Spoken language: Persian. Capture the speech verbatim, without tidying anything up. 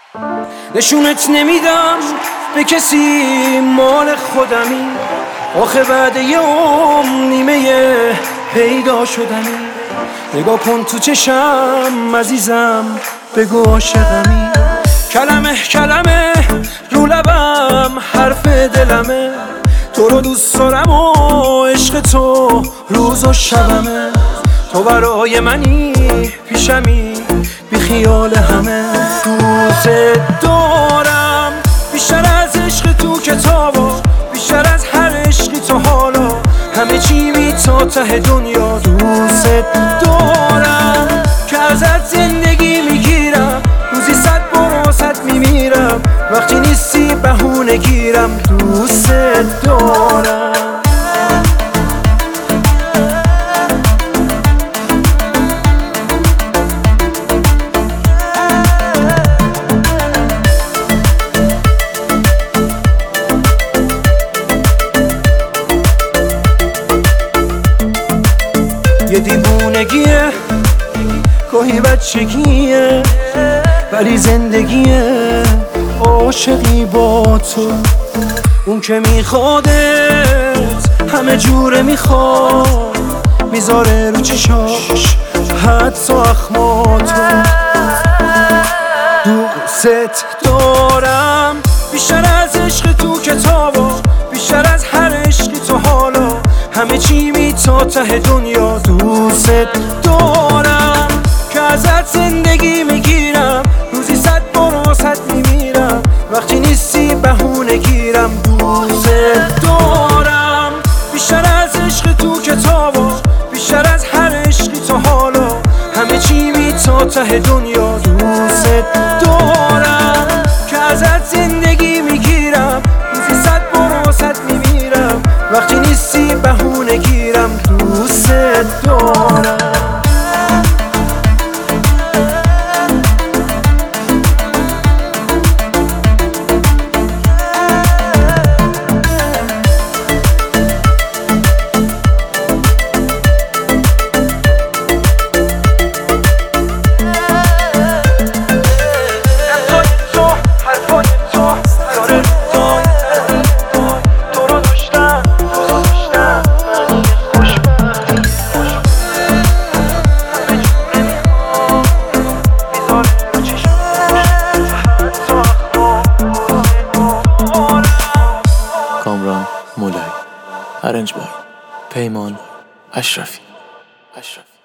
نشونت نمیدم به کسی، مال خودمی. آخه بعد یه عمر نیمه پیدا شدنی. نگاه کن تو چشم عزیزم، بگو عاشقمی. کلمه کلمه رو لبم حرف دلمه. تو رو دوست دارم و عشق تو روز و شبمه. تو برای منی پیشمی بی خیال همه. دوست دارم بیشتر از عشق تو کتابا، بیشتر از هر عشقی تو حالا. همه چی می تا ته دنیا. دوست دارم که ازت زندگی میگیرم، روزی صد بار واسط میمیرم. وقتی نیستی بهونه گیرم. دوست دارم یه دیوونگیه، گاهی بچگیه، ولی زندگیه. عاشقی با تو، اون که میخوادت همه جوره میخواد، میذاره رو چشاش حدس و اخماتو. دوست دارم بیشتر از عشق تو کتابا، بیشتر از هر عشقی تو حالا. همه چی می تا ته دنیا. دوست دارم که ازت زندگی میگیرم، روزی صد بار واسط میمیرم. وقتی نیستی بهونه گیرم. دوست دارم بیشتر از عشق تو کتابا، بیشتر از هر عشقی تو حالا. همه چی می تا ته دنیا. دوست دارم که ازت زندگی میگیرم، روزی صد بار واسط میمیرم. وقتی نیستی بهونه گیرم. دوست دارم کامران مولایی. ارنج بای پیمان اشرفی. اشرفی